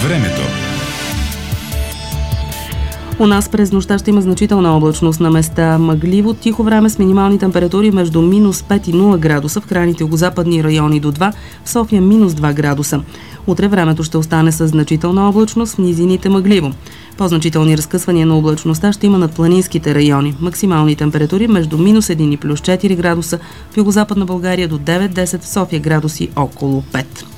Времето. У нас през нощта ще има значителна облачност, на места мъгливо, тихо време с минимални температури между минус 5 и 0 градуса, в крайните югозападни райони до 2, в София минус 2 градуса. Утре времето ще остане с значителна облачност, в низините мъгливо. По-значителни разкъсвания на облачността ще има над планинските райони. Максимални температури между минус 1 и плюс 4 градуса, в югозападна България до 9-10, в София градуси около 5.